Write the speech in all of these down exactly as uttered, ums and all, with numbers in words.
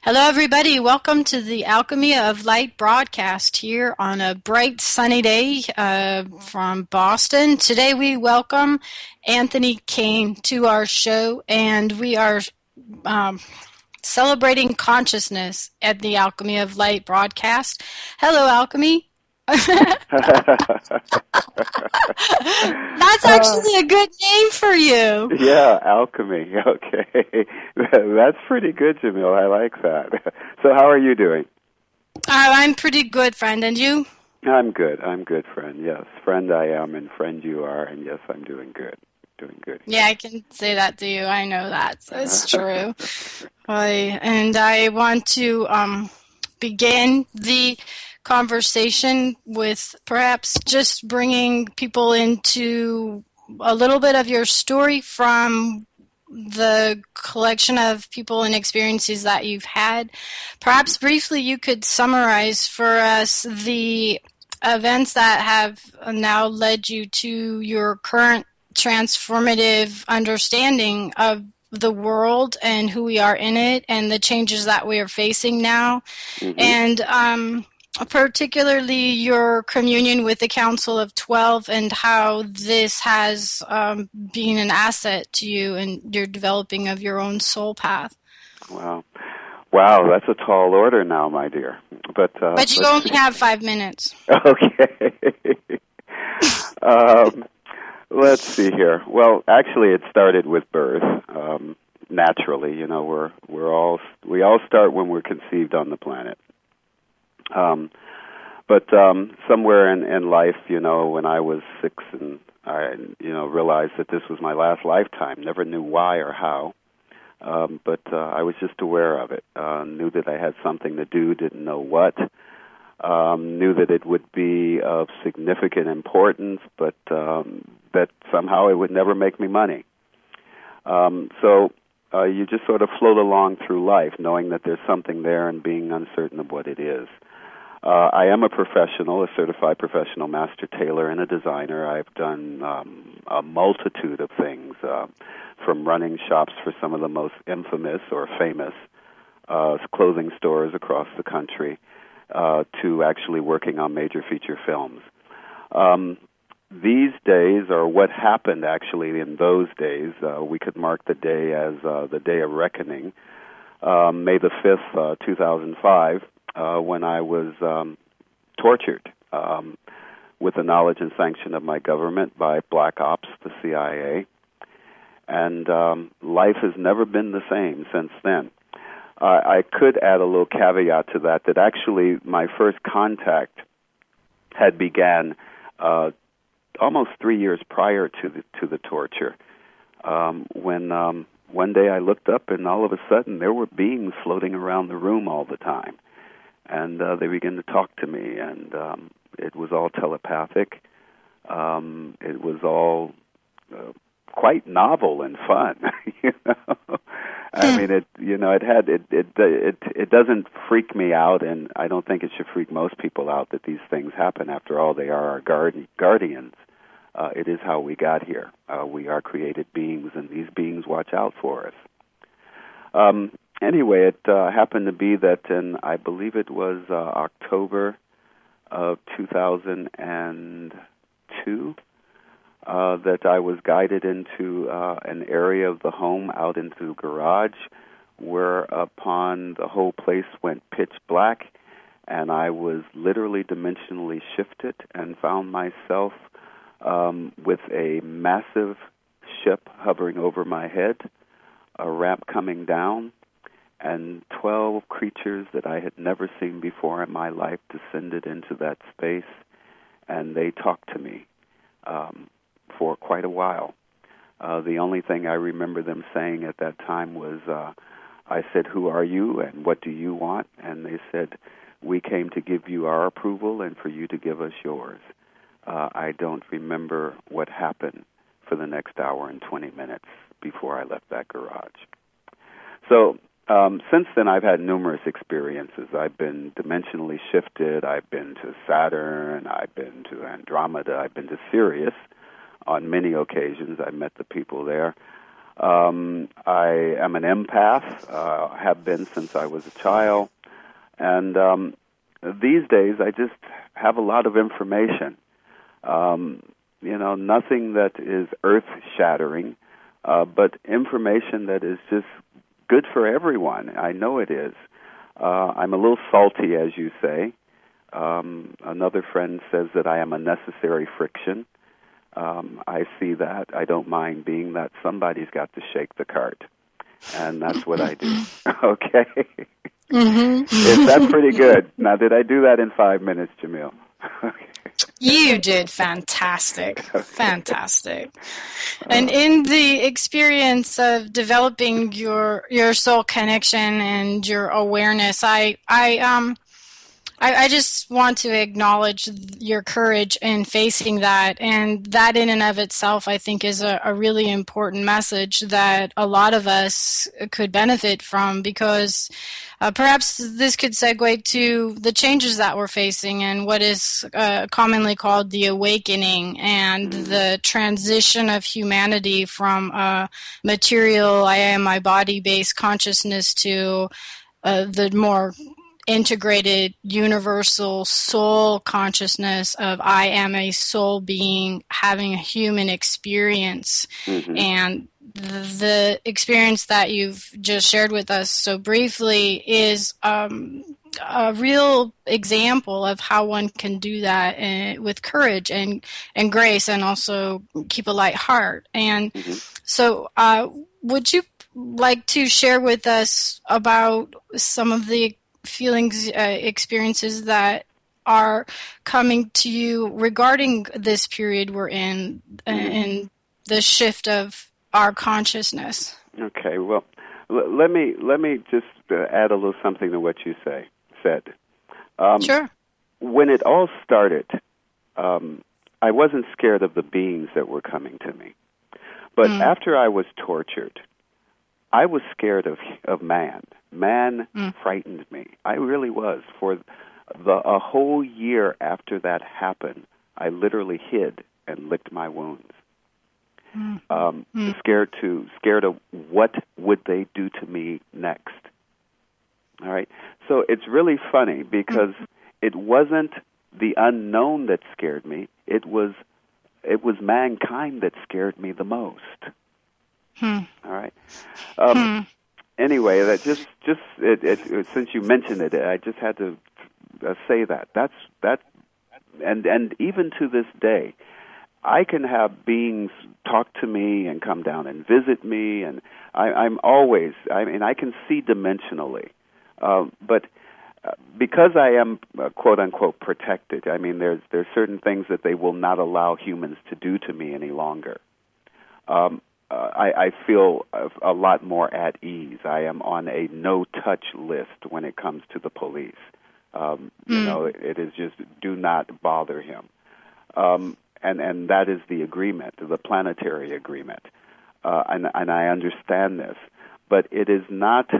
Hello, everybody. Welcome to the Alchemy of Light broadcast here on a bright, sunny day uh, from Boston. Today, we welcome Anthony Kane to our show, and we are um, celebrating consciousness at the Alchemy of Light broadcast. Hello, Alchemy. That's actually a good name for you. Yeah, alchemy. Okay. That's pretty good, Jamil. I like that. So how are you doing? Uh, I'm pretty good, friend. And you? I'm good. I'm good, friend. Yes. Friend I am and friend you are. And yes, I'm doing good. Doing good. Yeah, I can say that to you. I know that. So it's true. I, and I want to um, begin the conversation with perhaps just bringing people into a little bit of your story from the collection of people and experiences that you've had. Perhaps briefly you could summarize for us the events that have now led you to your current transformative understanding of the world and who we are in it and the changes that we are facing now. Mm-hmm. And um, particularly your communion with the Council of Twelve and how this has um, been an asset to you in your developing of your own soul path. Wow. Wow, that's a tall order now, my dear. But uh, but you only have five minutes. Okay. um, let's see here. Well, actually, it started with birth. Um, naturally, you know, we're we're all we all start when we're conceived on the planet. Um, but um, somewhere in, in life, you know, when I was six and I, you know, realized that this was my last lifetime, never knew why or how, um, but uh, I was just aware of it, uh, knew that I had something to do, didn't know what, um, knew that it would be of significant importance, but um, that somehow it would never make me money. Um, so uh, you just sort of float along through life, knowing that there's something there and being uncertain of what it is. Uh, I am a professional, a certified professional master tailor and a designer. I've done um, a multitude of things, uh, from running shops for some of the most infamous or famous uh, clothing stores across the country, uh, to actually working on major feature films. Um, these days, or what happened actually in those days, uh, we could mark the day as uh, the Day of Reckoning, um, May the fifth, uh, two thousand five. Uh, when I was um, tortured um, with the knowledge and sanction of my government by Black Ops, the C I A. And um, life has never been the same since then. Uh, I could add a little caveat to that, that actually my first contact had began uh, almost three years prior to the, to the torture, um, when um, one day I looked up and all of a sudden there were beings floating around the room all the time. And uh, they began to talk to me, and um, it was all telepathic. Um, it was all uh, quite novel and fun. You know, I mean, it. You know, it had it. It. It. It doesn't freak me out, and I don't think it should freak most people out that these things happen. After all, they are our guard- guardians. Uh, it is how we got here. Uh, we are created beings, and these beings watch out for us. Um, Anyway, it uh, happened to be that in, I believe it was uh, October of two thousand two, uh, that I was guided into uh, an area of the home out into the garage, whereupon the whole place went pitch black, and I was literally dimensionally shifted and found myself um, with a massive ship hovering over my head, a ramp coming down, and twelve creatures that I had never seen before in my life descended into that space, and they talked to me um, for quite a while. Uh, the only thing I remember them saying at that time was, uh, I said, "Who are you, and what do you want?" And they said, "We came to give you our approval and for you to give us yours." Uh, I don't remember what happened for the next hour and twenty minutes before I left that garage. So, Um, since then, I've had numerous experiences. I've been dimensionally shifted. I've been to Saturn. I've been to Andromeda. I've been to Sirius on many occasions. I met the people there. Um, I am an empath, uh, have been since I was a child, and um, these days I just have a lot of information. Um, you know, nothing that is earth-shattering, uh, but information that is just good for everyone. I know it is. Uh, I'm a little salty, as you say. Um, another friend says that I am a necessary friction. Um, I see that. I don't mind being that. Somebody's got to shake the cart, and that's what I do. Okay? Mm-hmm. Is that pretty good? Now, did I do that in five minutes, Jamil? Okay. You did fantastic. Fantastic. And in the experience of developing your your soul connection and your awareness, I I um I, I just want to acknowledge your courage in facing that, and that in and of itself, I think, is a, a really important message that a lot of us could benefit from, because uh, perhaps this could segue to the changes that we're facing and what is uh, commonly called the awakening and the transition of humanity from a material, I am my body-based consciousness to uh, the more integrated universal soul consciousness of I am a soul being having a human experience. Mm-hmm. And the experience that you've just shared with us so briefly is um, a real example of how one can do that uh, with courage and, and grace, and also keep a light heart. And Mm-hmm. so uh, would you like to share with us about some of the feelings, uh, experiences that are coming to you regarding this period we're in, uh, Mm-hmm. and the shift of our consciousness? Okay, well, l- let me let me just uh, add a little something to what you say said. Um, Sure. When it all started, um, I wasn't scared of the beings that were coming to me, but Mm. after I was tortured, I was scared of of man. Man Mm. frightened me. I really was. For the a whole year after that happened, I literally hid and licked my wounds. Mm. Um, Mm. scared to scared of what would they do to me next. All right. So it's really funny because mm. it wasn't the unknown that scared me. It was it was mankind that scared me the most. Hmm. All right. Um, Hmm. Anyway, that just just it, it, it, since you mentioned it, I just had to uh, say that. That's that, and and even to this day, I can have beings talk to me and come down and visit me, and I, I'm always. I mean, I can see dimensionally, uh, but uh, because I am uh, quote unquote protected. I mean, there's there's certain things that they will not allow humans to do to me any longer. Um, Uh, I, I feel a, a lot more at ease. I am on a no-touch list when it comes to the police. Um, you Mm. know, it, it is just do not bother him, um, and and that is the agreement, the planetary agreement, uh, and and I understand this, but it is not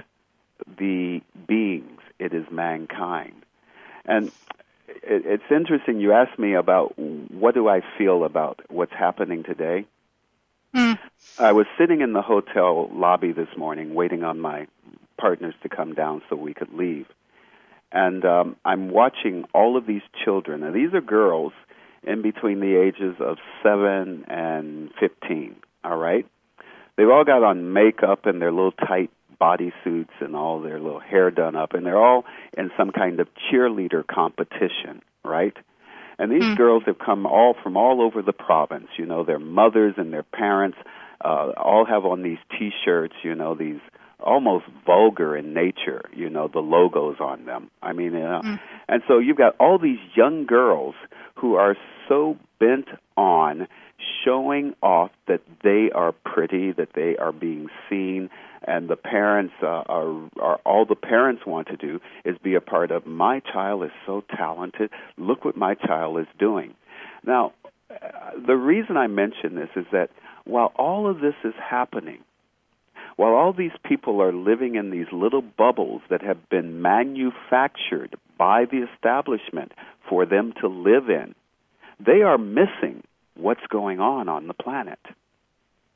the beings; it is mankind, and it, it's interesting. You asked me about what do I feel about what's happening today. Mm. I was sitting in the hotel lobby this morning waiting on my partners to come down so we could leave. And um, I'm watching all of these children. Now, these are girls in between the ages of seven and fifteen, all right? They've all got on makeup and their little tight bodysuits and all their little hair done up, and they're all in some kind of cheerleader competition, right? And these mm. girls have come all from all over the province. You know, their mothers and their parents uh, all have on these T-shirts, you know, these almost vulgar in nature, you know, the logos on them. I mean, you know, mm. and so you've got all these young girls who are so bent on showing off that they are pretty, that they are being seen, and the parents uh, are, are all the parents want to do is be a part of, my child is so talented, look what my child is doing. Now, uh, the reason I mention this is that while all of this is happening, while all these people are living in these little bubbles that have been manufactured by the establishment for them to live in, they are missing what's going on on the planet.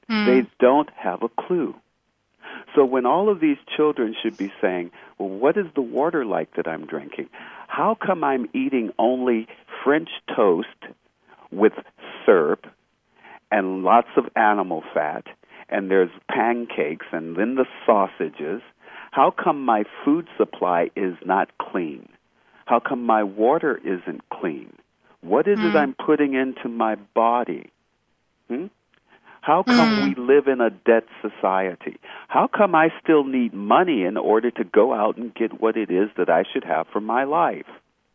Mm. They don't have a clue. So when all of these children should be saying, well, what is the water like that I'm drinking? How come I'm eating only French toast with syrup and lots of animal fat, and there's pancakes and then the sausages? How come my food supply is not clean? How come my water isn't clean? What is mm. it I'm putting into my body? Hmm? How come mm. we live in a debt society? How come I still need money in order to go out and get what it is that I should have for my life?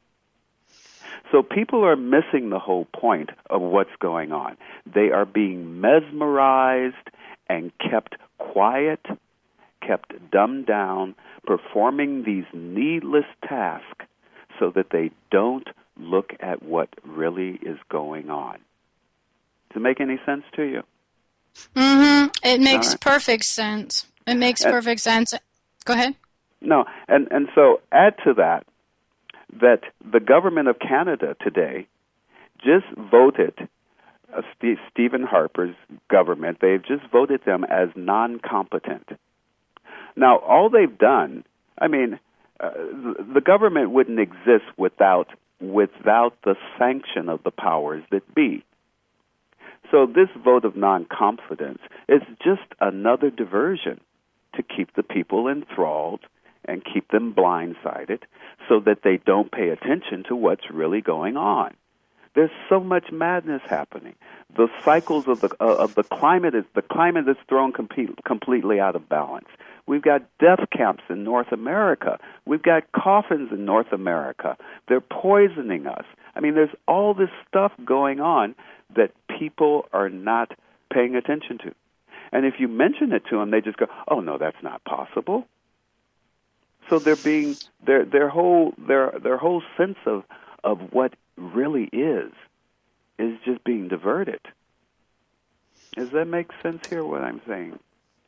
So people are missing the whole point of what's going on. They are being mesmerized and kept quiet, kept dumbed down, performing these needless tasks so that they don't look at what really is going on. Does it make any sense to you? Mm-hmm. It makes right. perfect sense. It makes and, perfect sense. Go ahead. No, and, and so add to that that the government of Canada today just voted uh, St- Stephen Harper's government, they've just voted them as non-competent. Now, all they've done, I mean, uh, the, the government wouldn't exist without without the sanction of the powers that be. So this vote of non-confidence is just another diversion to keep the people enthralled and keep them blindsided so that they don't pay attention to what's really going on. There's so much madness happening. The cycles of the uh, of the climate is the climate is thrown complete, completely out of balance. We've got death camps in North America. We've got coffins in North America. They're poisoning us. I mean, there's all this stuff going on that people are not paying attention to. And if you mention it to them, they just go, "Oh no, that's not possible." So they're being their their whole their their whole sense of of what really is is just being diverted. Does that make sense here, what I'm saying?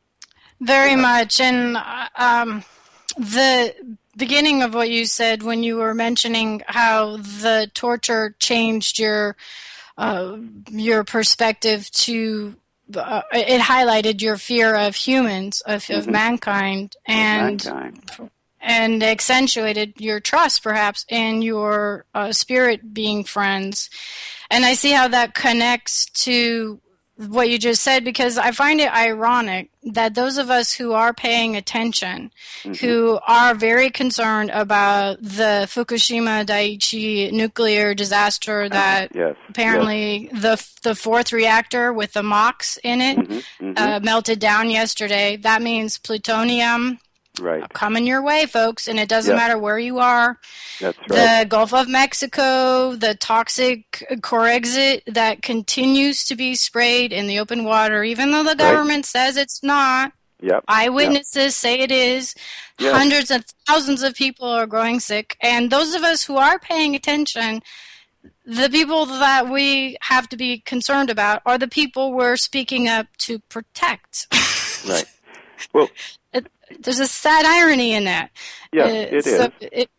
Very yeah. much. And um, the beginning of what you said when you were mentioning how the torture changed your uh, your perspective to uh, it highlighted your fear of humans, of, mm-hmm. of mankind, and mankind. and accentuated your trust, perhaps, in your uh, spirit being friends. And I see how that connects to what you just said, because I find it ironic that those of us who are paying attention, mm-hmm. who are very concerned about the Fukushima Daiichi nuclear disaster that yes. apparently yes. the the fourth reactor with the MOX in it mm-hmm. Mm-hmm. Uh, melted down yesterday. That means plutonium. Right. Coming your way, folks, and it doesn't yep. matter where you are. That's right. The Gulf of Mexico, the toxic Corexit that continues to be sprayed in the open water, even though the government right. says it's not. Yep. Eyewitnesses yep. say it is. Yes. Hundreds of thousands of people are growing sick. And those of us who are paying attention, the people that we have to be concerned about are the people we're speaking up to protect. Right. Well, it, there's a sad irony in that. Yeah, uh, it so is. It,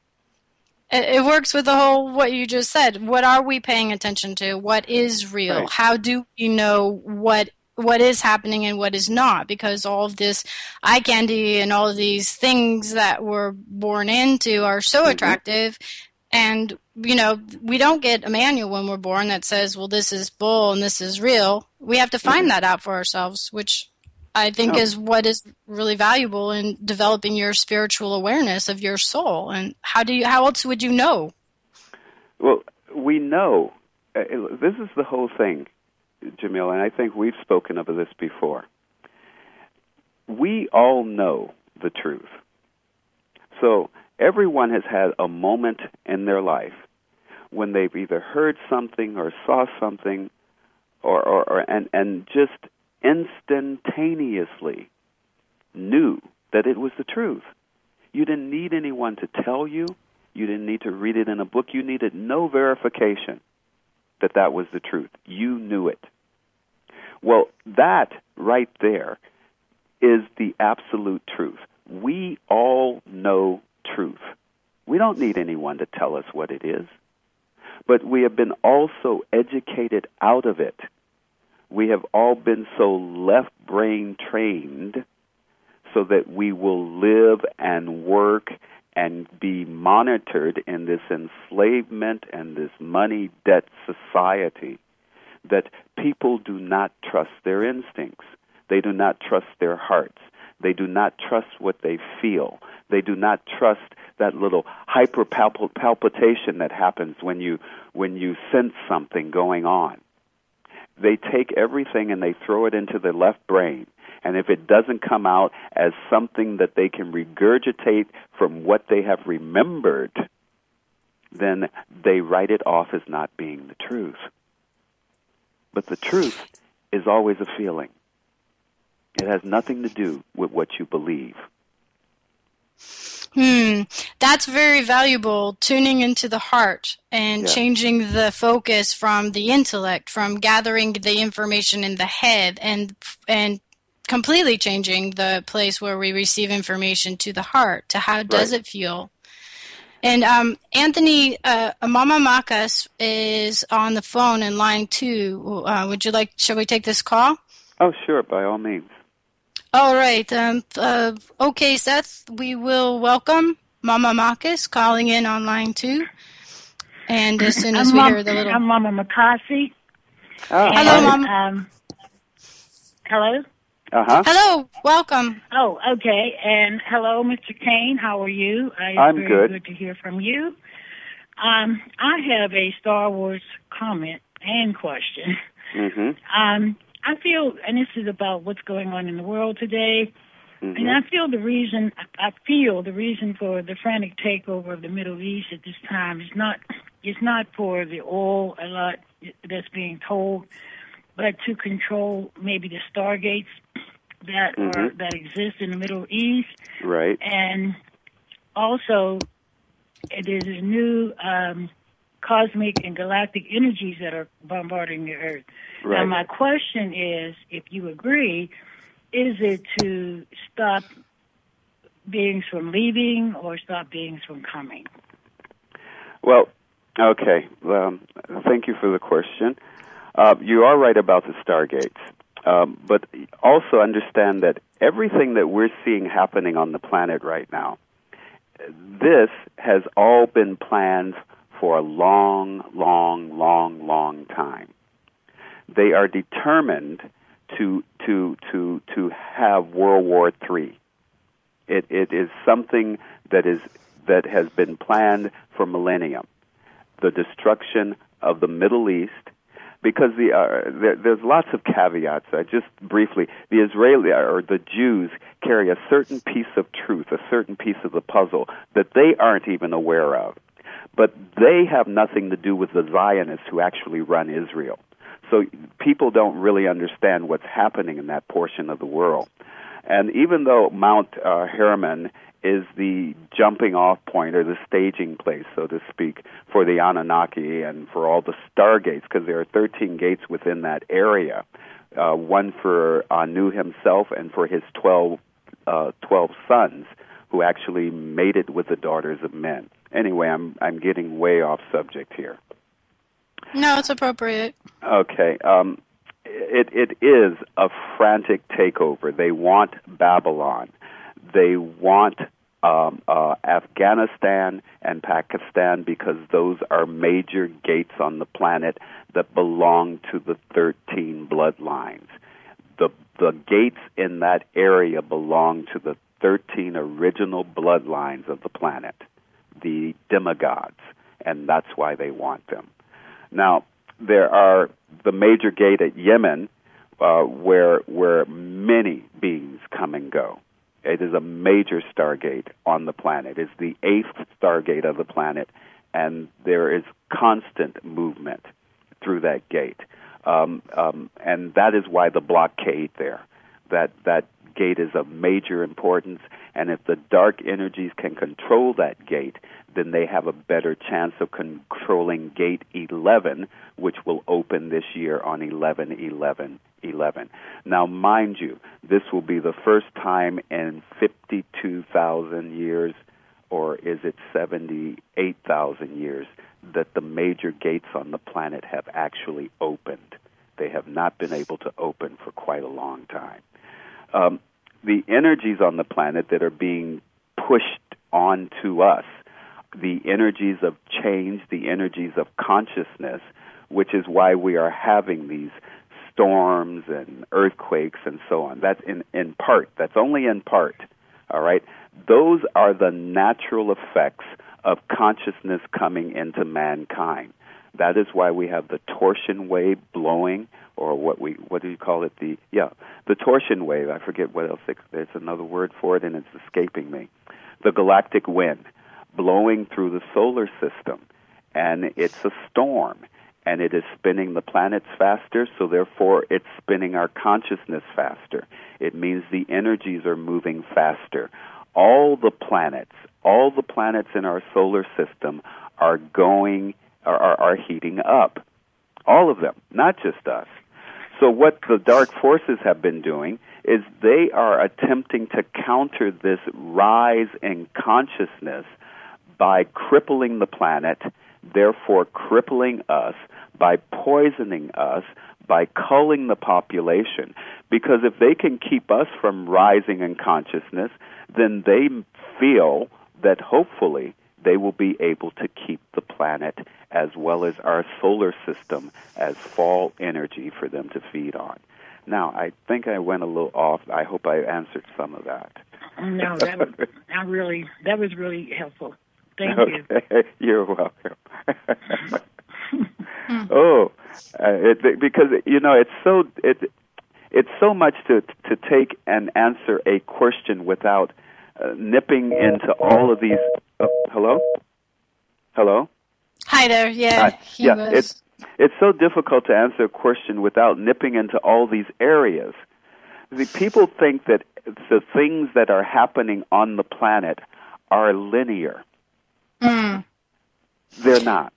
it works with the whole, what you just said. What are we paying attention to? What is real? Right. How do we know what what is happening and what is not? Because all of this eye candy and all of these things that we're born into are so mm-hmm. attractive. And, you know, we don't get a manual when we're born that says, well, this is bull and this is real. We have to find mm-hmm. that out for ourselves, which I think no. is what is really valuable in developing your spiritual awareness of your soul. And how do you? How else would you know? Well, we know. Uh, this is the whole thing, Jamil, and I think we've spoken of this before. We all know the truth. So everyone has had a moment in their life when they've either heard something or saw something, or, or, or and and just instantaneously knew that it was the truth. You didn't need anyone to tell you. You didn't need to read it in a book. You needed no verification that that was the truth. You knew it. Well, that right there is the absolute truth. We all know truth. We don't need anyone to tell us what it is. But we have been also educated out of it We have all been so left brain trained so that we will live and work and be monitored in this enslavement and this money debt society that people do not trust their instincts. They do not trust their hearts. They do not trust what they feel. They do not trust that little hyper palpitation that happens when you when you sense something going on. They take everything and they throw it into the left brain. And if it doesn't come out as something that they can regurgitate from what they have remembered, then they write it off as not being the truth. But the truth is always a feeling. It has nothing to do with what you believe. Hmm, that's very valuable, tuning into the heart and Yeah. changing the focus from the intellect, from gathering the information in the head and and completely changing the place where we receive information to the heart, to how does Right. it feel. And um, Anthony, uh, Mama Makas is on the phone in line two. Uh, would you like, shall we take this call? Oh, sure, by all means. All right. Um, uh, okay, Seth, we will welcome Mama Makas calling in on line two. And as soon as I'm we Mom, hear the little... I'm Mama Makasi. Ah, Hello, and, Mom. Um, hello? Uh-huh. Hello, welcome. Oh, okay. And hello, Mister Kane. How are you? Uh, it's I'm very good. good to hear from you. Um, I have a Star Wars comment and question. Mm-hmm. Um, I feel, and this is about what's going on in the world today, Mm-hmm. and I feel the reason, I feel the reason for the frantic takeover of the Middle East at this time is not, it's not for the oil a lot that's being told, but to control maybe the stargates that Mm-hmm. are that exist in the Middle East, Right. and also there's new um, cosmic and galactic energies that are bombarding the Earth. Right. Now, my question is, if you agree, is it to stop beings from leaving or stop beings from coming? Well, okay. Um, thank you for the question. Uh, you are right about the stargates. Um, but also understand that everything that we're seeing happening on the planet right now, this has all been planned for a long, long, long, long time. They are determined to to to to have World War Three. It it is something that is that has been planned for millennium. The destruction of the Middle East. Because the uh, there, there's lots of caveats. Uh, just briefly, the Israeli or the Jews carry a certain piece of truth, a certain piece of the puzzle that they aren't even aware of. But they have nothing to do with the Zionists who actually run Israel. So people don't really understand what's happening in that portion of the world. And even though Mount uh, Hermon is the jumping off point or the staging place, so to speak, for the Anunnaki and for all the stargates, because there are thirteen gates within that area, uh, one for Anu himself and for his twelve, uh, twelve sons who actually mated with the daughters of men. Anyway, I'm I'm getting way off subject here. No, it's appropriate. Okay. Um, it it is a frantic takeover. They want Babylon. They want um, uh, Afghanistan and Pakistan because those are major gates on the planet that belong to the thirteen bloodlines. The the gates in that area belong to the thirteen original bloodlines of the planet, the demigods, and that's why they want them. Now, there are the major gate at Yemen, uh, where where many beings come and go. It is a major stargate on the planet. It's the eighth stargate of the planet, and there is constant movement through that gate. Um, um, and that is why the blockade there. That that gate is of major importance, and if the dark energies can control that gate, then they have a better chance of controlling gate eleven, which will open this year on eleven eleven eleven. Now, mind you, this will be the first time in fifty-two thousand years, or is it seventy-eight thousand years, that the major gates on the planet have actually opened. they have not been able to open for quite a long time. Um, the energies on the planet that are being pushed onto us, the energies of change, the energies of consciousness, which is why we are having these storms and earthquakes and so on. That's in, in part. That's only in part. All right? Those are the natural effects of consciousness coming into mankind. That is why we have the torsion wave blowing, or what we what do you call it? The yeah, the torsion wave. I forget what else. There's another word for it, and it's escaping me. The galactic wind blowing through the solar system, and it's a storm, and it is spinning the planets faster, so therefore it's spinning our consciousness faster. It means the energies are moving faster. All the planets, all the planets in our solar system are going, are, are, are heating up. All of them, not just us. So what the dark forces have been doing is they are attempting to counter this rise in consciousness by crippling the planet, therefore crippling us, by poisoning us, by culling the population. Because if they can keep us from rising in consciousness, then they feel that hopefully they will be able to keep the planet as well as our solar system as fall energy for them to feed on. Now, I think I went a little off. I hope I answered some of that. No, that was, I really, that was really helpful. Thank okay. you. You're welcome. oh, uh, it, because you know it's so it it's so much to to take and answer a question without uh, nipping into all of these. Uh, hello, hello. Hi there. Yeah, Hi. he yeah. was. It's it's so difficult to answer a question without nipping into all these areas. The people think that the things that are happening on the planet are linear. Mm. They're not.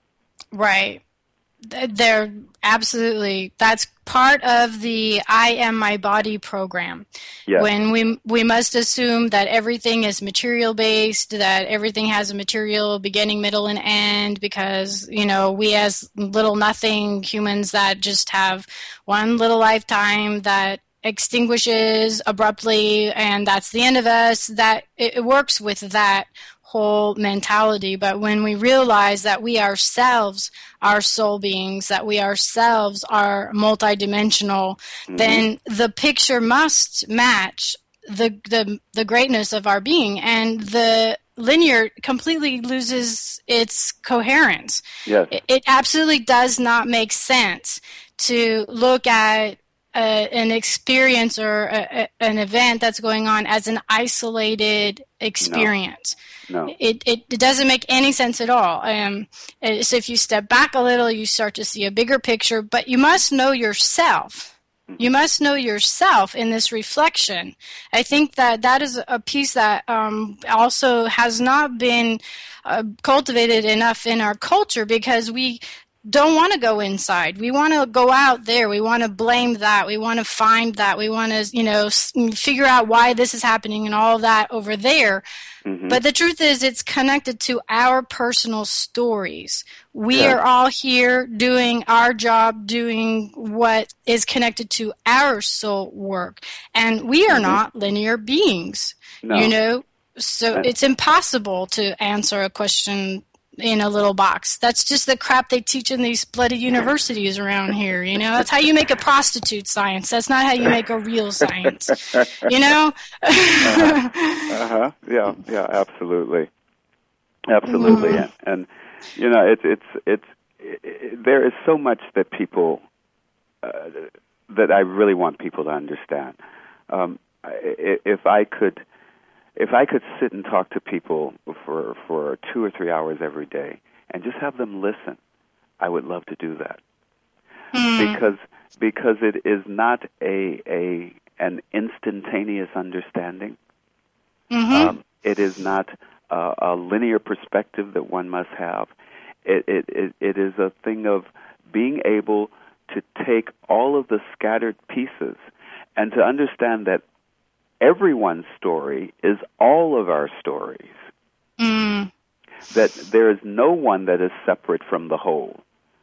Right. They're absolutely, that's part of the I Am My Body program. Yes. When we we must assume that everything is material based, that everything has a material beginning, middle, and end, because, you know, we as little nothing humans that just have one little lifetime that extinguishes abruptly and that's the end of us, that it, it works with that whole mentality. But when we realize that we ourselves are soul beings, that we ourselves are multidimensional, mm-hmm. then the picture must match the, the the greatness of our being, and the linear completely loses its coherence. Yes. It, it absolutely does not make sense to look at Uh, an experience or a, a, an event that's going on as an isolated experience. No. No. It, it it doesn't make any sense at all. Um, so if you step back a little, you start to see a bigger picture, but you must know yourself. You must know yourself in this reflection. I think that that is a piece that um, also has not been uh, cultivated enough in our culture, because we don't want to go inside. We want to go out there. We want to blame that. We want to find that. We want to, you know, figure out why this is happening and all of that over there. Mm-hmm. But the truth is, it's connected to our personal stories. We yeah. are all here doing our job, doing what is connected to our soul work. And we are mm-hmm. not linear beings, no. you know? So uh, it's impossible to answer a question in a little box. That's just the crap they teach in these bloody universities around here, you know? That's how you make a prostitute science. That's not how you make a real science, you know? uh-huh. uh-huh. Yeah, yeah, absolutely. Absolutely. Mm. And, and, you know, it's, it's, it's, it, there is so much that people, uh, that I really want people to understand. Um, if I could, If I could sit and talk to people for for two or three hours every day and just have them listen, I would love to do that. Mm. Because because it is not a a an instantaneous understanding. Mm-hmm. Um, it is not a, a linear perspective that one must have. It, it it it is a thing of being able to take all of the scattered pieces and to understand that everyone's story is all of our stories. Mm. That there is no one that is separate from the whole.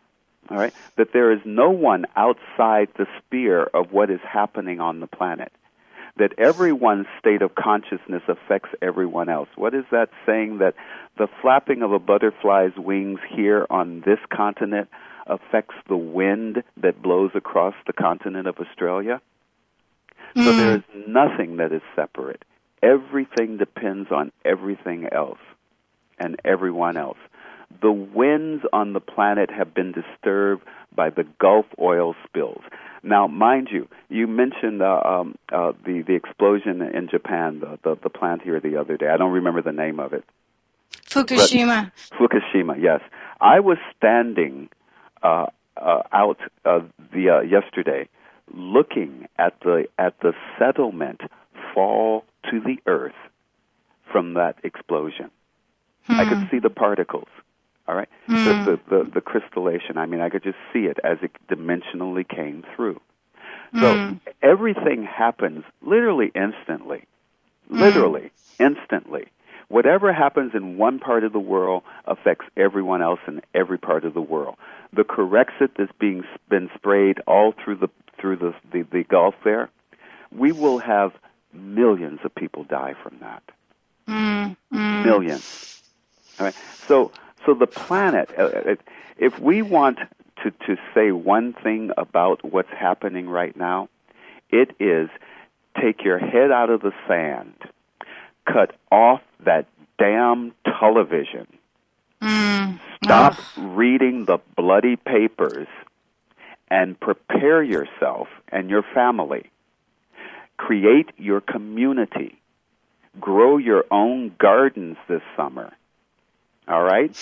all right, that there is no one outside the sphere of what is happening on the planet, that everyone's state of consciousness affects everyone else. What is that saying, that the flapping of a butterfly's wings here on this continent affects the wind that blows across the continent of Australia? Mm. So there is nothing that is separate. Everything depends on everything else and everyone else. The winds on the planet have been disturbed by the Gulf oil spills. Now, mind you, you mentioned uh, um, uh, the the explosion in Japan, the, the the plant here the other day. I don't remember the name of it. Fukushima. But, Fukushima, yes. I was standing uh, uh, out uh, the uh, yesterday, looking at the at the settlement fall to the earth from that explosion. Hmm. I could see the particles. All right, mm. the, the, the the crystallation. I mean, I could just see it as it dimensionally came through. So mm. everything happens literally instantly, literally mm. instantly. Whatever happens in one part of the world affects everyone else in every part of the world. The Corexit that's being been sprayed all through the through the the, the Gulf there, we will have millions of people die from that. Mm. Mm. Millions. All right, so. So the planet, uh, if we want to, to say one thing about what's happening right now, it is take your head out of the sand, cut off that damn television, mm. stop oh. reading the bloody papers, and prepare yourself and your family. Create your community. Grow your own gardens this summer. All right?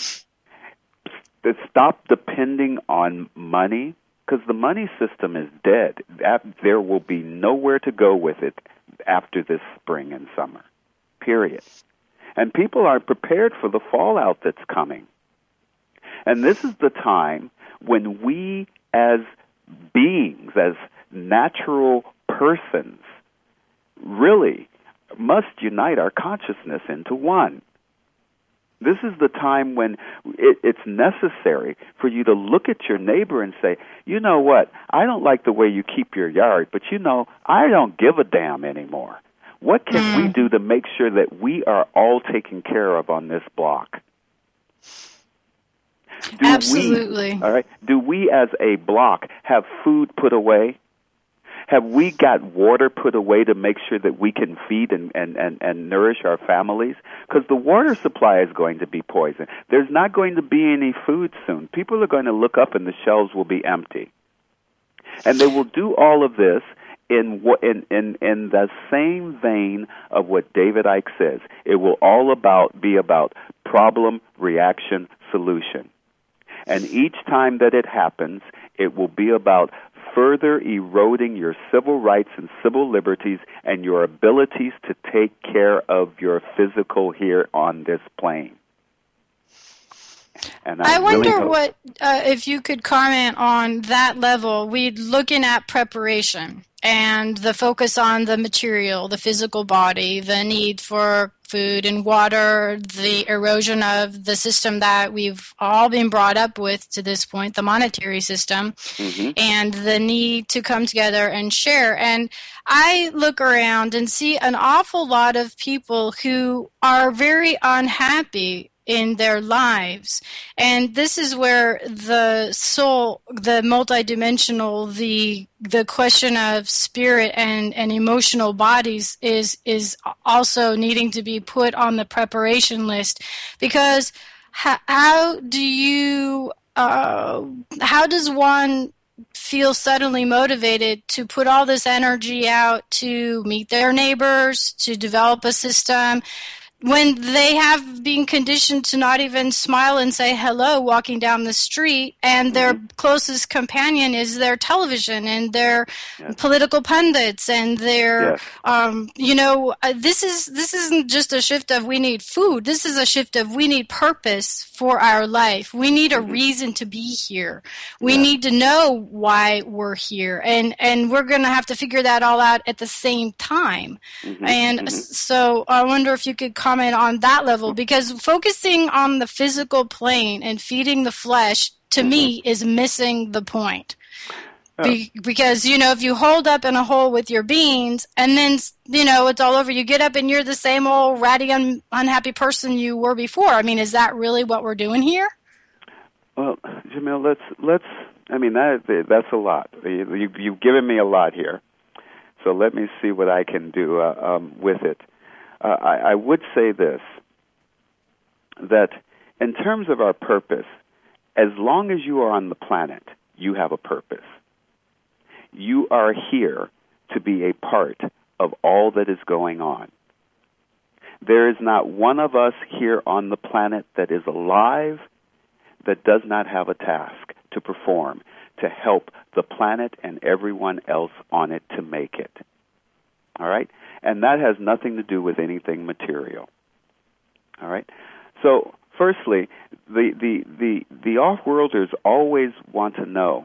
Stop depending on money, because the money system is dead. There will be nowhere to go with it after this spring and summer, period. And people are prepared for the fallout that's coming. And this is the time when we as beings, as natural persons, really must unite our consciousness into one. This is the time when it, it's necessary for you to look at your neighbor and say, you know what, I don't like the way you keep your yard, but you know, I don't give a damn anymore. What can mm. we do to make sure that we are all taken care of on this block? Do Absolutely. We, all right, do we as a block have food put away? Have we got water put away to make sure that we can feed and, and, and, and nourish our families? Because the water supply is going to be poisoned. There's not going to be any food soon. People are going to look up and the shelves will be empty. And they will do all of this in, in, in, in the same vein of what David Icke says. It will all about be about problem, reaction, solution. And each time that it happens, it will be about further eroding your civil rights and civil liberties and your abilities to take care of your physical here on this plane. And I, I wonder really what, uh, if you could comment on that level. We're looking at preparation and the focus on the material, the physical body, the need for food and water, the erosion of the system that we've all been brought up with to this point, the monetary system, mm-hmm. and the need to come together and share. And I look around and see an awful lot of people who are very unhappy in their lives. And this is where the soul, the multidimensional, the the question of spirit and, and emotional bodies is is also needing to be put on the preparation list. Because how, how do you, uh, how does one feel suddenly motivated to put all this energy out to meet their neighbors, to develop a system, when they have been conditioned to not even smile and say hello walking down the street, and their mm-hmm. closest companion is their television and their yes. political pundits and their, yes. um, you know, uh, this is this isn't just a shift of we need food. This is a shift of we need purpose for our life. We need a mm-hmm. reason to be here. We yeah. need to know why we're here, and and we're going to have to figure that all out at the same time. Mm-hmm. And mm-hmm. so I wonder if you could comment on that level, because focusing on the physical plane and feeding the flesh to me, is missing the point. Be- because, you know, if you hold up in a hole with your beans and then, you know, it's all over, you get up and you're the same old ratty, un- unhappy person you were before. I mean, is that really what we're doing here? Well, Jamil, let's, let's, I mean, that that's a lot. You, you've given me a lot here. So let me see what I can do uh, um, with it. Uh, I, I would say this, that in terms of our purpose, as long as you are on the planet, you have a purpose. You are here to be a part of all that is going on. There is not one of us here on the planet that is alive that does not have a task to perform to help the planet and everyone else on it to make it. All right? And that has nothing to do with anything material. All right? So, firstly, the, the, the, the off-worlders always want to know,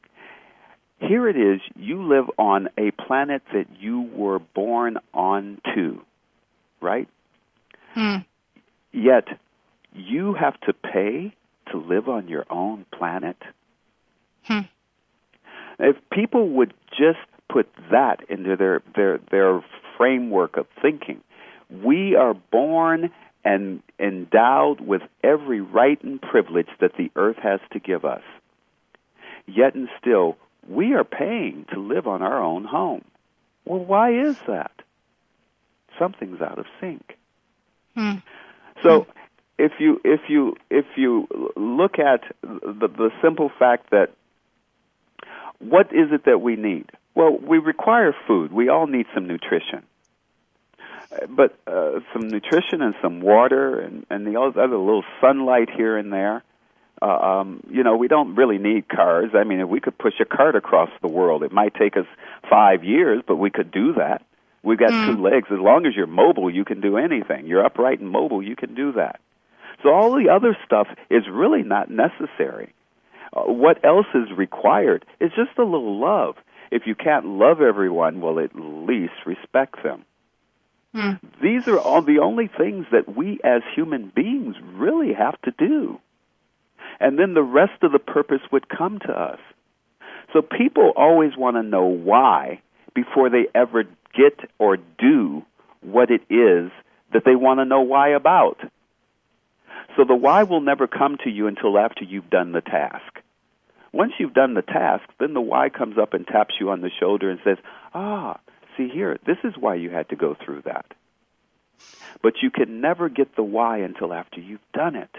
here it is, you live on a planet that you were born onto, right? Hmm. Yet, you have to pay to live on your own planet? Hmm. If people would just put that into their, their, their framework of thinking, we are born and endowed with every right and privilege that the earth has to give us. Yet and still, we are paying to live on our own home. Well, why is that? Something's out of sync. Hmm. So, hmm. if you if you if you look at the, the simple fact that what is it that we need? Well, we require food. We all need some nutrition. But uh, some nutrition and some water and, and the other little sunlight here and there. Uh, um, you know, we don't really need cars. I mean, if we could push a cart across the world, it might take us five years, but we could do that. We've got mm. two legs. As long as you're mobile, you can do anything. You're upright and mobile, you can do that. So all the other stuff is really not necessary. Uh, what else is required is just a little love. If you can't love everyone, well, at least respect them. Mm. These are all the only things that we as human beings really have to do. And then the rest of the purpose would come to us. So people always want to know why before they ever get or do what it is that they want to know why about. So the why will never come to you until after you've done the task. Once you've done the task, then the why comes up and taps you on the shoulder and says, ah, see here, this is why you had to go through that. But you can never get the why until after you've done it.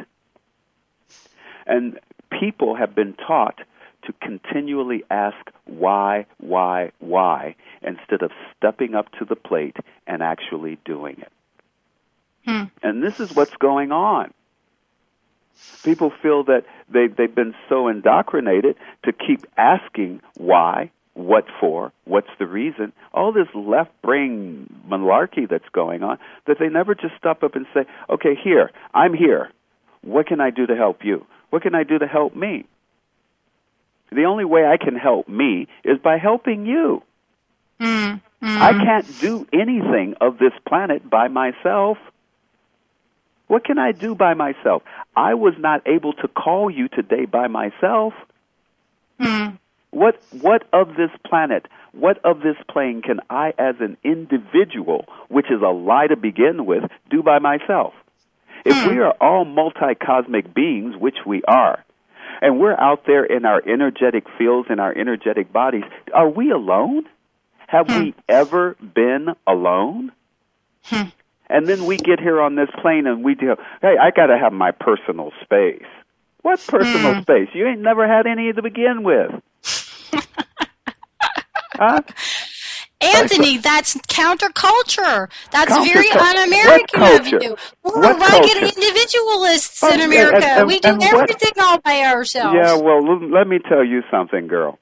And people have been taught to continually ask why, why, why, instead of stepping up to the plate and actually doing it. Hmm. And this is what's going on. People feel that they, they've been so indoctrinated to keep asking why, what for, what's the reason, all this left-brain malarkey that's going on, that they never just stop up and say, okay, here, I'm here. What can I do to help you? What can I do to help me? The only way I can help me is by helping you. Mm, mm. I can't do anything of this planet by myself. What can I do by myself? I was not able to call you today by myself. Mm. What what of this planet, what of this plane can I as an individual, which is a lie to begin with, do by myself? If mm. we are all multi-cosmic beings, which we are, and we're out there in our energetic fields, in our energetic bodies, are we alone? Have mm. we ever been alone? Mm. And then we get here on this plane and we do, hey, I got to have my personal space. What personal mm. space? You ain't never had any to begin with. Huh? Anthony, that's counterculture. That's Counter- very un-American of you. We're what rugged culture? individualists Oh, in yeah, America. and, and, we do and everything what? all by ourselves. Yeah, well, l- let me tell you something, girl.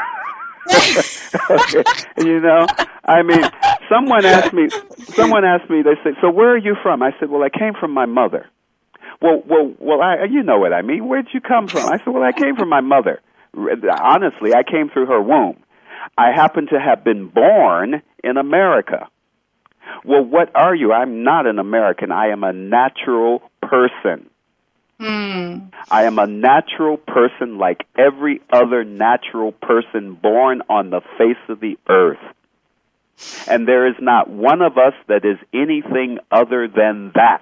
Okay. You know, I mean, someone asked me, someone asked me, they said, so where are you from? I said, well, I came from my mother. Well, well, well, I, you know what I mean. Where'd you come from? I said, well, I came from my mother. Honestly, I came through her womb. I happen to have been born in America. Well, what are you? I'm not an American. I am a natural person. Mm. I am a natural person like every other natural person born on the face of the earth. And there is not one of us that is anything other than that.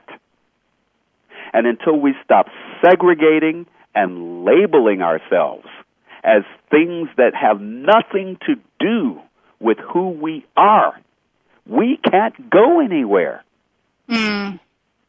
And until we stop segregating and labeling ourselves as things that have nothing to do with who we are, we can't go anywhere. Mm.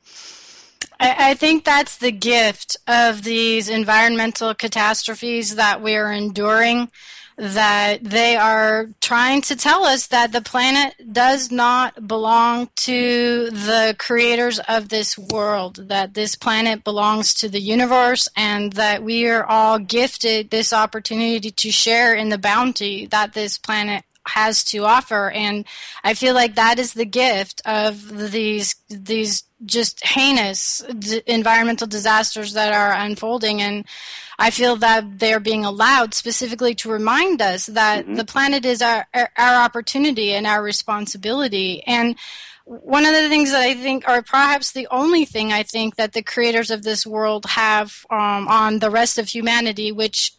I, I think that's the gift of these environmental catastrophes that we are enduring, that they are trying to tell us that the planet does not belong to the creators of this world, that this planet belongs to the universe, and that we are all gifted this opportunity to share in the bounty that this planet has to offer. And I feel like that is the gift of these these just heinous d- environmental disasters that are unfolding. And I feel that they're being allowed specifically to remind us that mm-hmm. the planet is our, our our opportunity and our responsibility. And one of the things that I think, or perhaps the only thing I think that the creators of this world have um, on the rest of humanity, which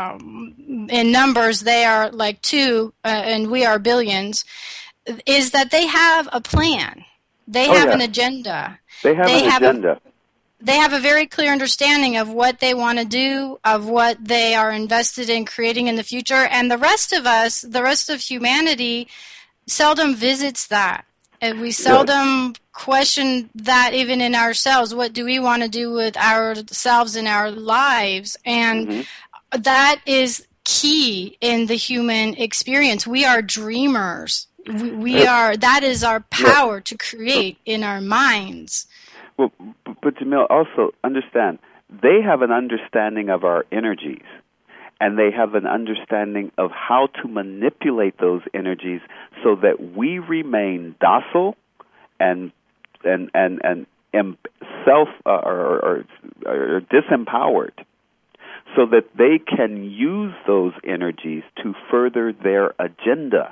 Um, in numbers, they are like two, uh, and we are billions, is that they have a plan. They oh, have yeah. an agenda. They have they an have agenda. A, they have a very clear understanding of what they want to do, of what they are invested in creating in the future, and the rest of us, the rest of humanity, seldom visits that. And we seldom question that even in ourselves. What do we want to do with ourselves and our lives? And mm-hmm. that is key in the human experience. We are dreamers. We, we are. That is our power yeah. to create in our minds. Well, but Jamil, also understand, they have an understanding of our energies, and they have an understanding of how to manipulate those energies so that we remain docile and and and and self uh, or, or, or disempowered, so that they can use those energies to further their agenda.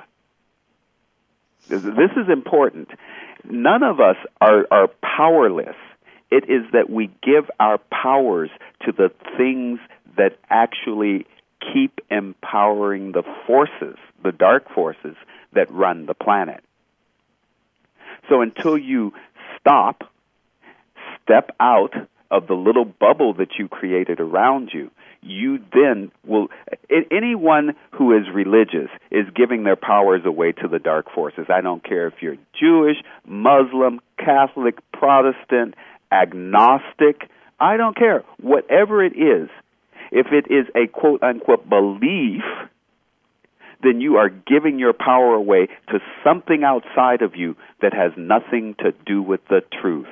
This is important. None of us are, are powerless. It is that we give our powers to the things that actually keep empowering the forces, the dark forces that run the planet. So until you stop, step out of the little bubble that you created around you, you then will, anyone who is religious is giving their powers away to the dark forces. I don't care if you're Jewish, Muslim, Catholic, Protestant, agnostic, I don't care. Whatever it is, if it is a quote-unquote belief, then you are giving your power away to something outside of you that has nothing to do with the truth.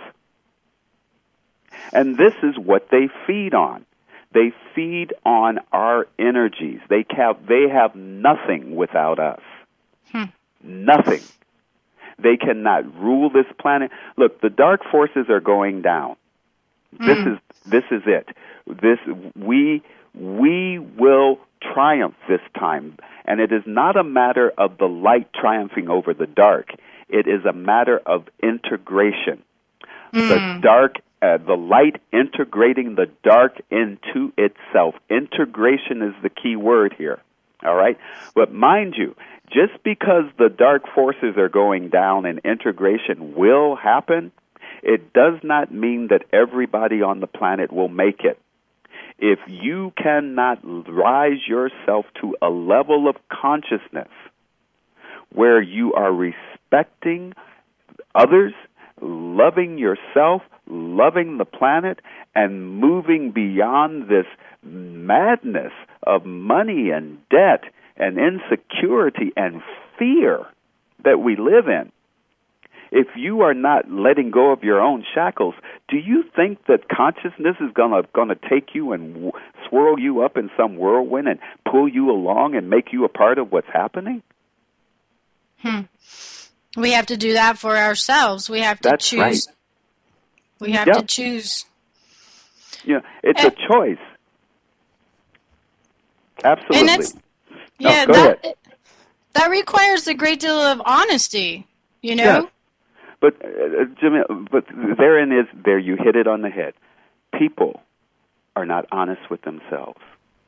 And this is what they feed on. They feed on our energies. They have, they have nothing without us. Hmm. Nothing. They cannot rule this planet. Look, the dark forces are going down. Mm. This is this is it. This we we will triumph this time, and it is not a matter of the light triumphing over the dark. It is a matter of integration. Mm. The dark, uh, the light integrating the dark into itself. Integration is the key word here. All right, but mind you, just because the dark forces are going down and integration will happen, it does not mean that everybody on the planet will make it. If you cannot rise yourself to a level of consciousness where you are respecting others, loving yourself, loving the planet, and moving beyond this madness of money and debt and insecurity and fear that we live in, if you are not letting go of your own shackles, do you think that consciousness is going to going to take you and w- swirl you up in some whirlwind and pull you along and make you a part of what's happening? Hmm. We have to do that for ourselves. We have to That's choose. Right. We have yep. to choose. Yeah, it's uh, a choice. Absolutely. And it's, yeah, no, go that, ahead. that requires a great deal of honesty, you know? Yes. But, uh, Jimmy, but therein is, there you hit it on the head. People are not honest with themselves.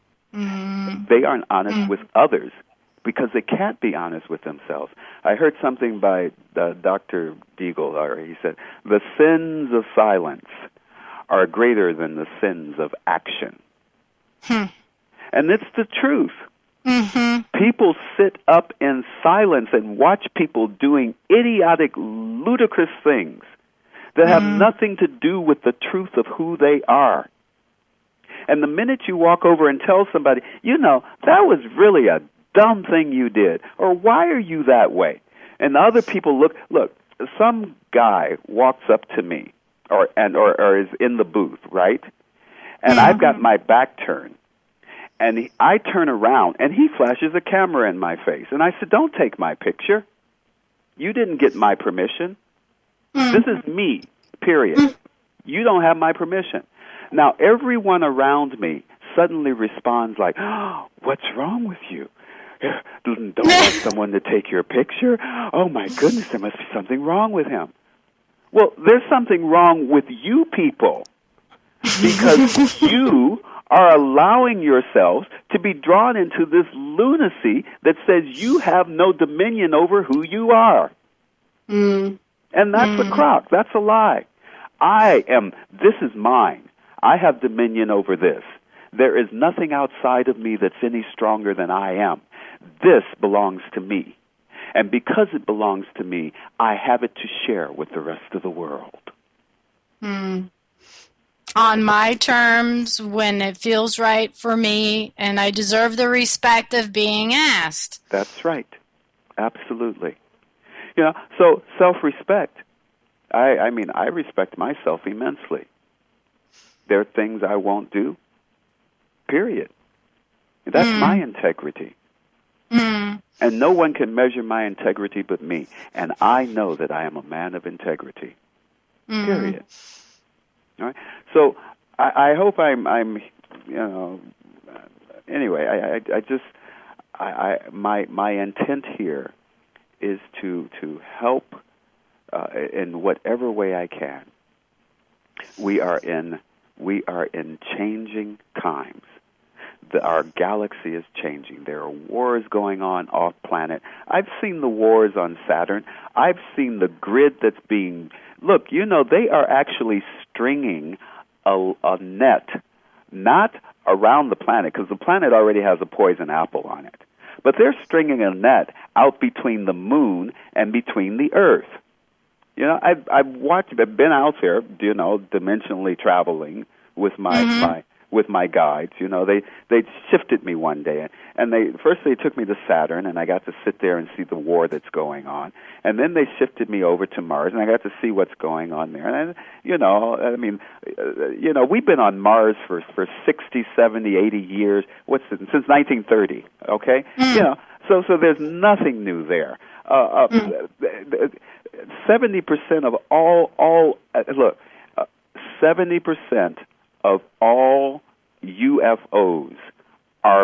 Mm. They aren't honest Mm. with others because they can't be honest with themselves. I heard something by uh, Doctor Deagle, or he said, the sins of silence are greater than the sins of action. Hmm. And it's the truth. Mm-hmm. People sit up in silence and watch people doing idiotic, ludicrous things that have Mm. nothing to do with the truth of who they are. And the minute you walk over and tell somebody, you know, that was really a dumb thing you did, or why are you that way? And the other people look, look, some guy walks up to me, or and or, or is in the booth, right? And Mm-hmm. I've got my back turned. And he, I turn around, and he flashes a camera in my face. And I said, don't take my picture. You didn't get my permission. Mm. This is me, period. Mm. You don't have my permission. Now, everyone around me suddenly responds like, oh, what's wrong with you? Don't want someone to take your picture? Oh, my goodness, there must be something wrong with him. Well, there's something wrong with you people because you are allowing yourselves to be drawn into this lunacy that says you have no dominion over who you are. Mm. And that's Mm. a crock. That's a lie. I am, this is mine. I have dominion over this. There is nothing outside of me that's any stronger than I am. This belongs to me. And because it belongs to me, I have it to share with the rest of the world. Mm. On my terms, when it feels right for me, and I deserve the respect of being asked. That's right. Absolutely. You know, so self-respect. I, I mean, I respect myself immensely. There are things I won't do, period. That's Mm. my integrity. Mm. And no one can measure my integrity but me. And I know that I am a man of integrity, Mm. period. All right? So I, I hope I'm, I'm, you know, anyway, I, I, I just, I, I, my, my intent here is to, to help uh, in whatever way I can. We are in we are in changing times. The, our galaxy is changing. There are wars going on off planet. I've seen the wars on Saturn. I've seen the grid that's being look. You know they are actually stringing a, a net, not around the planet because the planet already has a poison apple on it, but they're stringing a net out between the moon and between the Earth. You know, I've I've watched, I've been out there, you know, dimensionally traveling with my Mm-hmm. my with my guides. You know, they they shifted me one day, and they first they took me to Saturn, and I got to sit there and see the war that's going on, and then they shifted me over to Mars, and I got to see what's going on there. And I, you know, I mean, uh, you know, we've been on Mars for for sixty, seventy, eighty years. What's it, since nineteen thirty? Okay, Mm. you know, so so there's nothing new there. Uh, uh, mm. Seventy percent of all all uh, look, seventy uh, percent of all U F Os are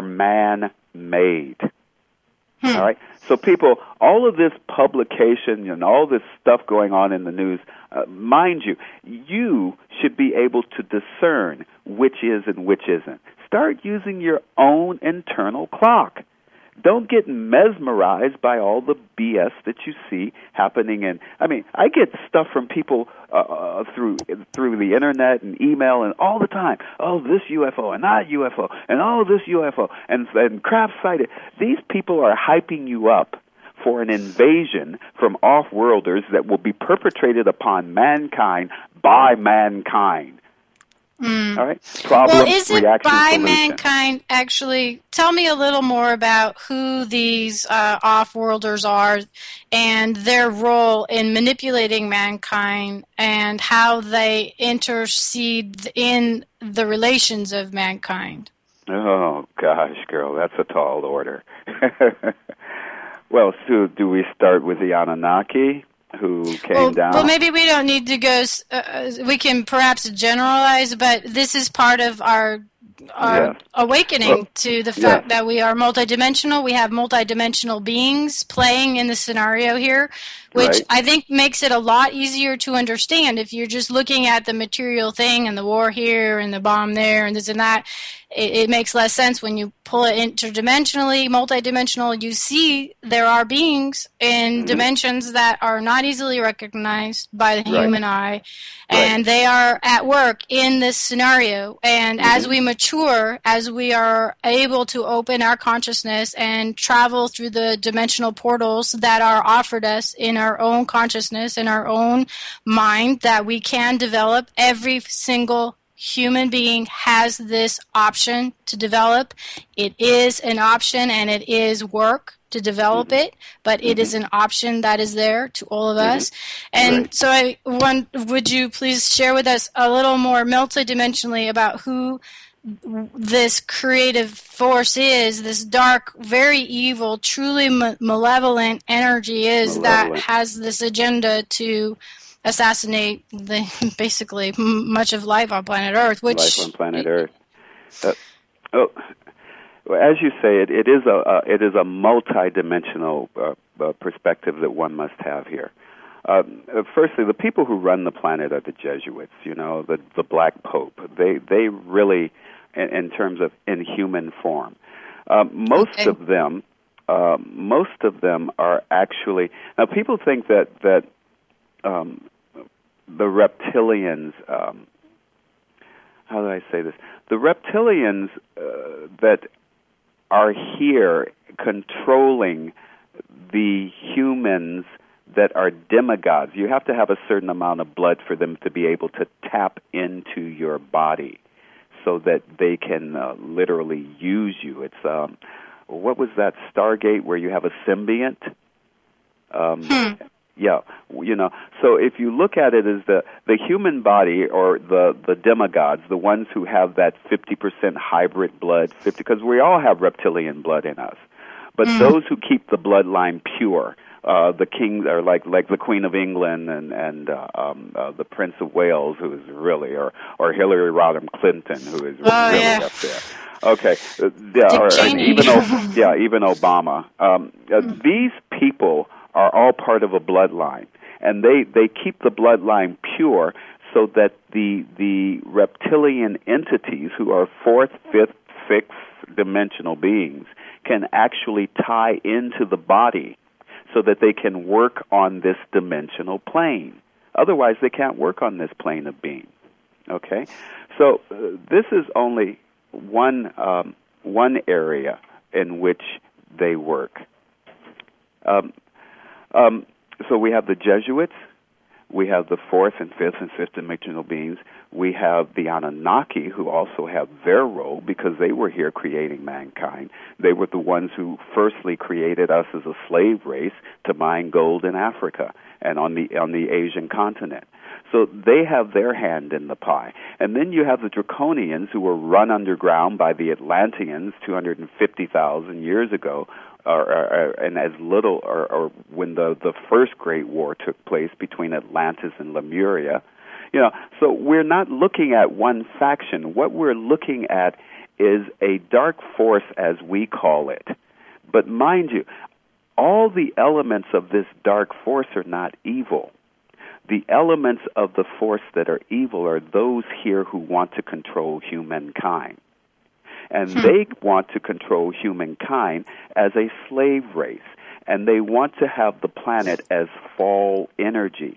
man-made. Hmm. All right. So people, all of this publication and all this stuff going on in the news, uh, mind you, you should be able to discern which is and which isn't. Start using your own internal clock. Don't get mesmerized by all the B S that you see happening in. I mean, I get stuff from people uh, through through the internet and email and all the time. Oh, this U F O and that U F O and oh, this U F O and and craft sighted. These people are hyping you up for an invasion from off-worlders that will be perpetrated upon mankind by mankind. Mm. All right. Problem, well, is it reaction, by solution. mankind? Actually, tell me a little more about who these uh, off-worlders are and their role in manipulating mankind and how they intercede in the relations of mankind. Oh, gosh, girl, that's a tall order. Well, so do we start with the Anunnaki, who came well, down? Well, maybe we don't need to go, uh, we can perhaps generalize, but this is part of our our yes. awakening well, to the fact yes. that we are multidimensional. We have multidimensional beings playing in the scenario here. which right. I think makes it a lot easier to understand. If you're just looking at the material thing and the war here and the bomb there and this and that, it, it makes less sense. When you pull it interdimensionally, multidimensional, you see there are beings in Mm-hmm. dimensions that are not easily recognized by the Right. human eye, Right. and they are at work in this scenario. And Mm-hmm. as we mature, as we are able to open our consciousness and travel through the dimensional portals that are offered us in our own consciousness, in our own mind, that we can develop, every single human being has this option to develop. It is an option, and it is work to develop Mm-hmm. it, but it Mm-hmm. is an option that is there to all of Mm-hmm. us. And Right. so I want, would you please share with us a little more multidimensionally about who this creative force is, this dark, very evil, truly ma- malevolent energy is Malevolent. that has this agenda to assassinate the basically m- much of life on planet Earth, which Life on planet Earth. Uh, oh, well, as you say, it, it is a uh, it is a multi-dimensional uh, uh, perspective that one must have here. Uh, firstly, the people who run the planet are the Jesuits. You know, the the Black Pope. They they really, in, in terms of in human form, uh, most Okay. of them, uh, most of them are actually. Now, people think that that um, the reptilians. Um, how do I say this? The reptilians uh, that are here controlling the humans that are demigods. You have to have a certain amount of blood for them to be able to tap into your body so that they can uh, literally use you. It's, um, what was that Stargate where you have a symbiont? Um, Hmm. Yeah, you know, so if you look at it as the, the human body or the, the demigods, the ones who have that fifty percent hybrid blood, fifty because we all have reptilian blood in us, but Mm. those who keep the bloodline pure, uh, the kings are like like the Queen of England and and uh, um, uh, the Prince of Wales, who is really, or or Hillary Rodham Clinton, who is Oh, really yeah. up there. Okay, uh, yeah, Dick or, and Cheney. even o- yeah, even Obama. Um, uh, these people are all part of a bloodline, and they, they keep the bloodline pure so that the the reptilian entities, who are fourth, fifth, sixth dimensional beings, can actually tie into the body so that they can work on this dimensional plane. Otherwise, they can't work on this plane of being. Okay, so uh, this is only one um, one area in which they work. Um, Um, so we have the Jesuits, we have the fourth and fifth and fifth dimensional beings, we have the Anunnaki, who also have their role because they were here creating mankind. They were the ones who firstly created us as a slave race to mine gold in Africa and on the on the Asian continent. So they have their hand in the pie. And then you have the Draconians, who were run underground by the Atlanteans two hundred fifty thousand years ago, or, or, and as little, or, or when the, the first Great War took place between Atlantis and Lemuria. You know, so we're not looking at one faction. What we're looking at is a dark force, as we call it. But mind you, all the elements of this dark force are not evil. The elements of the force that are evil are those here who want to control humankind. And hmm. they want to control humankind as a slave race. And they want to have the planet as fall energy.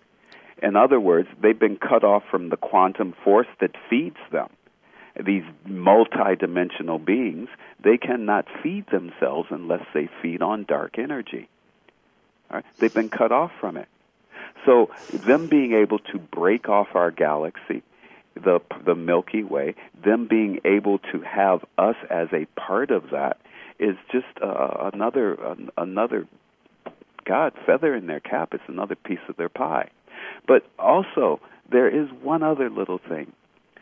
In other words, they've been cut off from the quantum force that feeds them. These multidimensional beings, they cannot feed themselves unless they feed on dark energy. All right? They've been cut off from it. So them being able to break off our galaxy, the the Milky Way, them being able to have us as a part of that is just uh, another uh, another God feather in their cap. It's another piece of their pie. But also there is one other little thing.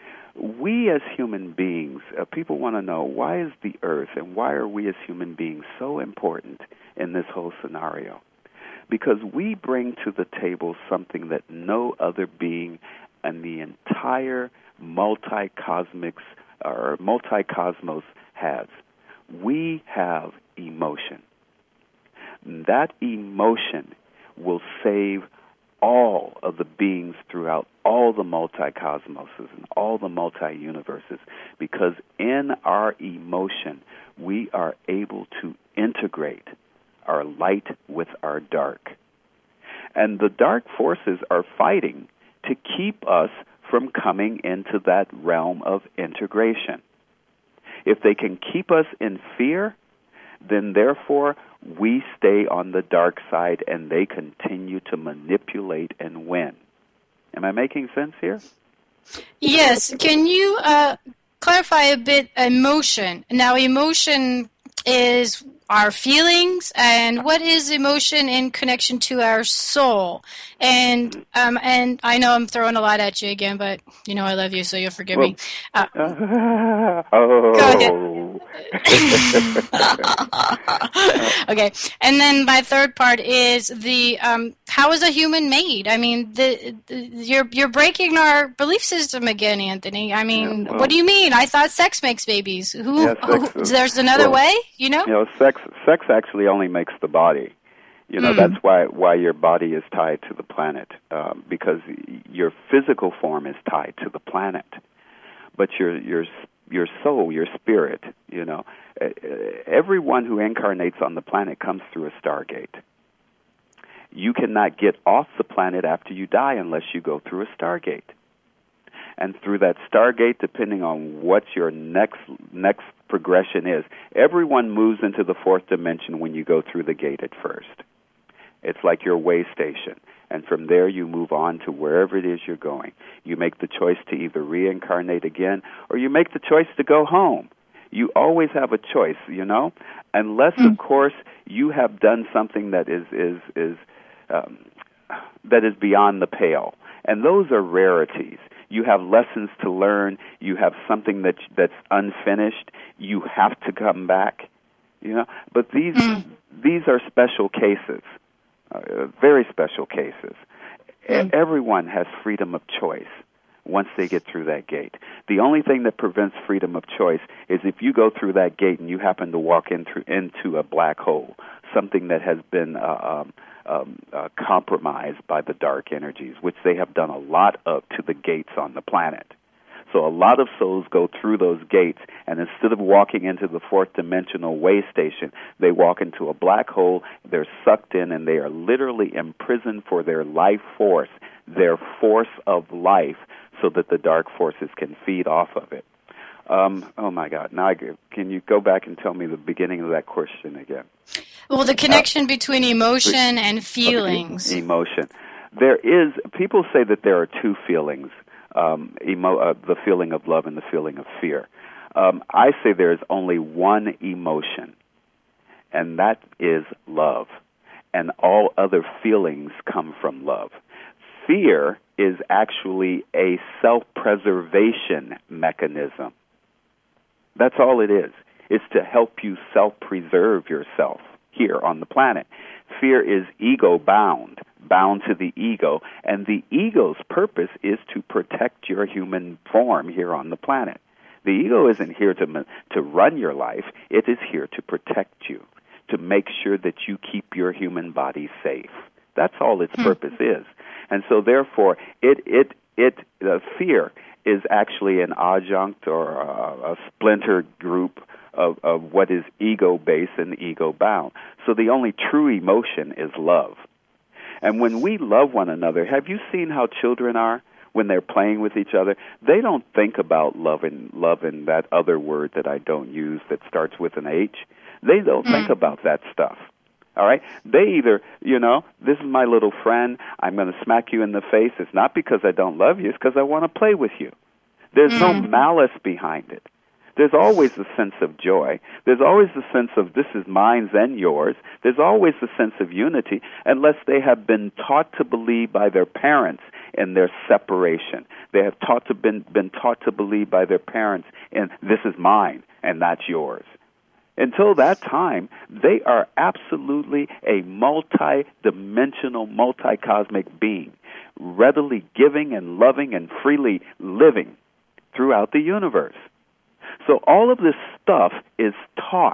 We as human beings, uh, people want to know, why is the Earth and why are we as human beings so important in this whole scenario? Because we bring to the table something that no other being in the entire multi-cosmics or multi-cosmos has. We have emotion. That emotion will save all of the beings throughout all the multi-cosmoses and all the multi-universes, because in our emotion, we are able to integrate our light with our dark. And the dark forces are fighting to keep us from coming into that realm of integration. If they can keep us in fear, then therefore we stay on the dark side and they continue to manipulate and win. Am I making sense here? Yes. Can you uh, clarify a bit emotion? Now, emotion is our feelings, and what is emotion in connection to our soul? And um, and I know I'm throwing a lot at you again, but you know I love you, so you'll forgive well, me. Uh, uh, oh. Go ahead. Okay, and then my third part is the um, how is a human made? I mean, the, the you're you're breaking our belief system again, Anthony. I mean, yeah, well, what do you mean? I thought sex makes babies. Who? Yeah, sex who is, there's another well, way, you know? You know, sex sex actually only makes the body. You know, Mm. that's why why your body is tied to the planet, um, because your physical form is tied to the planet, but your your your soul, your spirit, you know, everyone who incarnates on the planet comes through a stargate. You cannot get off the planet after you die unless you go through a stargate. And through that stargate, depending on what your next next progression is, everyone moves into the fourth dimension when you go through the gate at first. It's like your way station. And from there you move on to wherever it is you're going. You make the choice to either reincarnate again or you make the choice to go home. You always have a choice, you know, unless, mm. of course, you have done something that is is is um, that is beyond the pale. And those are rarities. You have lessons to learn. You have something that that's unfinished. You have to come back, you know. But these mm. these are special cases, uh, very special cases. Mm. Everyone has freedom of choice once they get through that gate. The only thing that prevents freedom of choice is if you go through that gate and you happen to walk in through, into a black hole, something that has been uh, um, um, uh, compromised by the dark energies, which they have done a lot of to the gates on the planet. So a lot of souls go through those gates, and instead of walking into the fourth dimensional way station, they walk into a black hole, they're sucked in, and they are literally imprisoned for their life force, their force of life, so that the dark forces can feed off of it. Um, oh, my God. Now, I, can you go back and tell me the beginning of that question again? Well, the connection uh, between emotion and feelings. Emotion. There is, people say that there are two feelings, um, emo, uh, the feeling of love and the feeling of fear. Um, I say there is only one emotion, and that is love. And all other feelings come from love. Fear is actually a self-preservation mechanism. That's all it is. It's to help you self-preserve yourself here on the planet. Fear is ego-bound, bound to the ego, and the ego's purpose is to protect your human form here on the planet. The ego isn't here to to run your life. It is here to protect you, to make sure that you keep your human body safe. That's all its purpose is. And so, therefore, it it it uh, fear is actually an adjunct or a, a splinter group of, of what is ego-based and ego-bound. So the only true emotion is love. And when we love one another, have you seen how children are when they're playing with each other? They don't think about love and love and that other word that I don't use that starts with an H. They don't mm. think about that stuff. All right? They either, you know, this is my little friend, I'm going to smack you in the face. It's not because I don't love you, it's because I want to play with you. There's mm. no malice behind it. There's always a sense of joy. There's always a sense of this is mine and yours. There's always a sense of unity, unless they have been taught to believe by their parents in their separation. They have taught to been, been taught to believe by their parents in this is mine and that's yours. Until that time, they are absolutely a multi-dimensional, multi-cosmic being, readily giving and loving and freely living throughout the universe. So all of this stuff is taught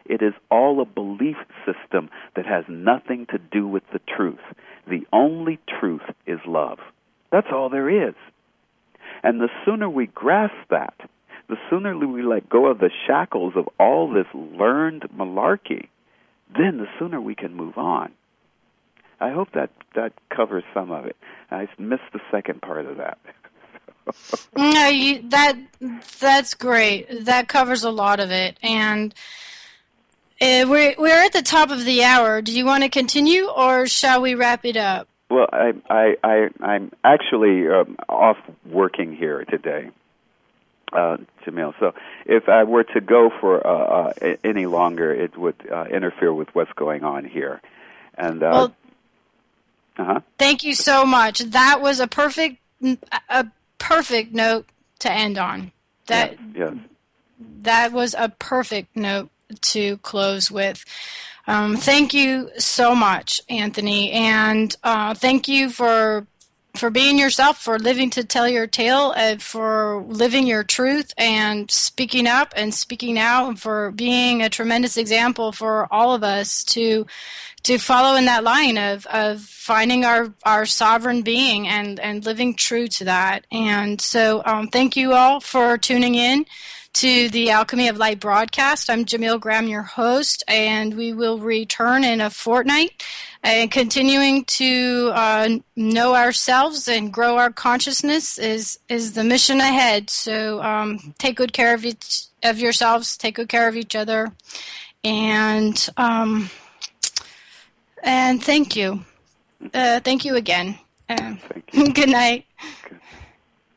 It is all a belief system that has nothing to do with the truth. The only truth is love. That's all there is. And the sooner we grasp that, the sooner we let go of the shackles of all this learned malarkey, then the sooner we can move on. I hope that, that covers some of it. I missed the second part of that. No, you, that that's great. That covers a lot of it. And uh, we're we're at the top of the hour. Do you want to continue, or shall we wrap it up? Well, I I, I I'm actually um, off working here today, uh, Jamil. So if I were to go for uh, uh, any longer, it would uh, interfere with what's going on here. And uh, well, uh-huh. Thank you so much. That was a perfect a perfect note to end on. That yes, yes. That was a perfect note to close with. Um, thank you so much, Anthony, and uh, thank you for for being yourself, for living to tell your tale, and for living your truth and speaking up and speaking out, and for being a tremendous example for all of us to to follow in that line of, of finding our, our sovereign being and, and living true to that. And so um, thank you all for tuning in to the Alchemy of Light broadcast. I'm Jamil Graham, your host, and we will return in a fortnight and continuing to uh, know ourselves and grow our consciousness is, is the mission ahead. So um, take good care of, each, of yourselves, take good care of each other, and... Um, And thank you. Uh, thank you again. Uh, thank you. Good night. Good.